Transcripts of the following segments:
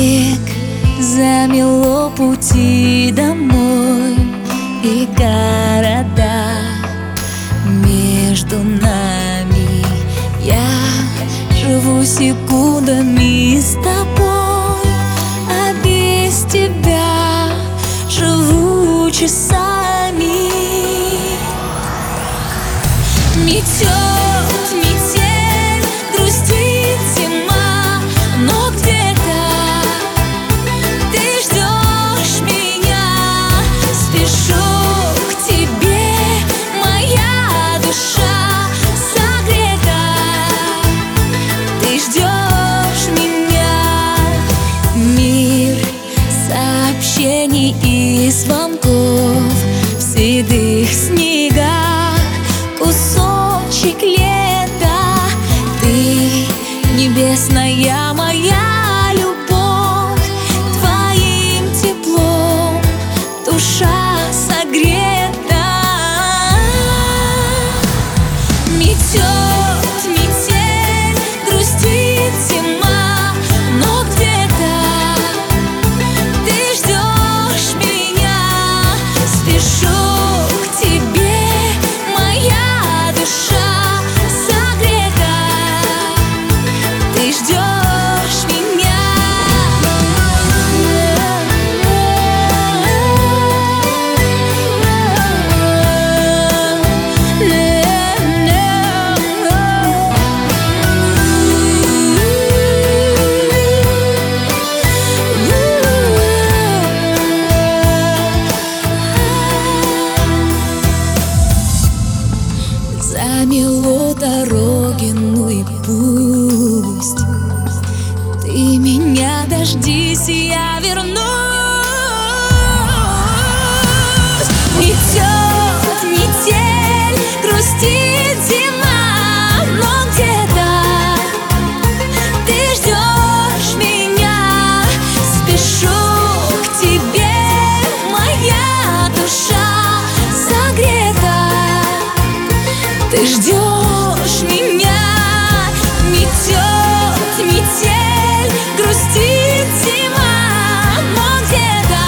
Снег замело пути домой и города между нами. Я живу секундами с тобой, а без тебя живу часами. Метет метель, грустит зима, но где-то ты ждешь меня. Спешу к тебе, моя душа согрета. Ты ждешь меня. Мир сообщений и звонков в седых снегах, кусочек лета. Ты небесная моя любовь, твоим теплом душа согрета. Метет метель, грустит зима, но где-то ты ждешь меня. Спешу к тебе, моя душа согрета. Ты ждешь меня. Замело дороги, ну и пусть. Ты меня дождись, и я вернусь. Метет метель, грустит зима, но где-то ты ждешь меня. Спешу к тебе, моя душа согрета. Ты ждешь меня. Метет метель, грустит зима, но где-то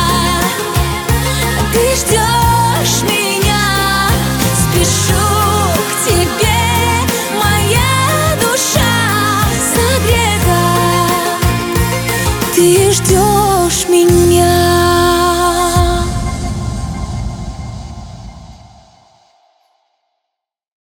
ты ждешь меня. Спешу к тебе, моя душа согрета. Ты ждешь меня.